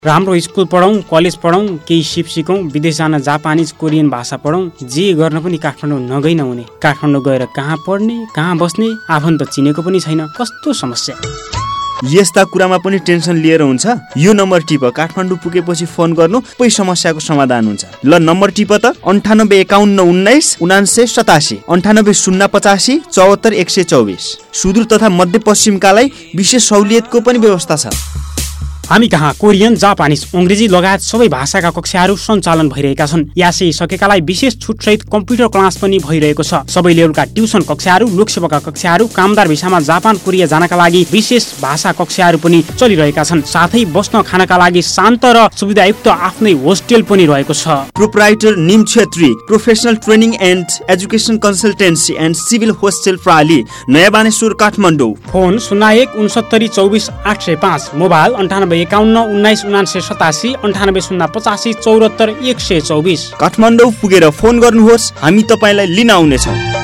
राम्रो स्कुल पढौँ, कलेज पढौँ, केही सिप सिकौँ, विदेश जान जापानिज कोरियन भाषा पढौँ, जे गर्न पनि काठमाडौँ नगई नहुने। काठमाडौँ गएर कहाँ पढ्ने, कहाँ बस्ने, आफन्त चिनेको पनि छैन। कस्तो समस्या। यस्ता कुरामा पनि टेन्सन लिएर हुन्छ? यो नम्बर टिप, काठमाडौँ पुगेपछि फोन गर्नु, पै समस्याको समाधान हुन्छ। ल नम्बर टिप त 98 51 19 99 87 98 085 74 124। सुदूर तथा मध्यपश्चिमका लागि विशेष सहुलियतको पनि व्यवस्था छ। हामी कहाँ कोरियन, जापानिज, अङ्ग्रेजी लगायत सबै भाषाका कक्षाहरू सञ्चालन भइरहेका छन्। यासै सकेकालाई विशेष छुटसहित कम्प्युटर क्लास पनि भइरहेको छ। सबै लेभलका ट्युसन कक्षाहरू, लोकसेवाका कक्षाहरू, कामदार भिसामा जापान कोरिया जानका लागि विशेष भाषा कक्षाहरू पनि चलिरहेका छन्। साथै बस्न खानका लागि शान्त र सुविधायुक्त आफ्नै होस्टेल पनि रहेको छ। Proprietor Nim Chhetri, professional training and education consultancy and civil hostel प्रणाली, नयाँ बानेश्वर, काठमाडौँ। Phone 01 69 24 805, mobile 98 51 19 99 87 98 085 74 124। काठमाडौँ पुगेर फोन गर्नुहोस्, हामी तपाईलाई लिन आउनेछौँ।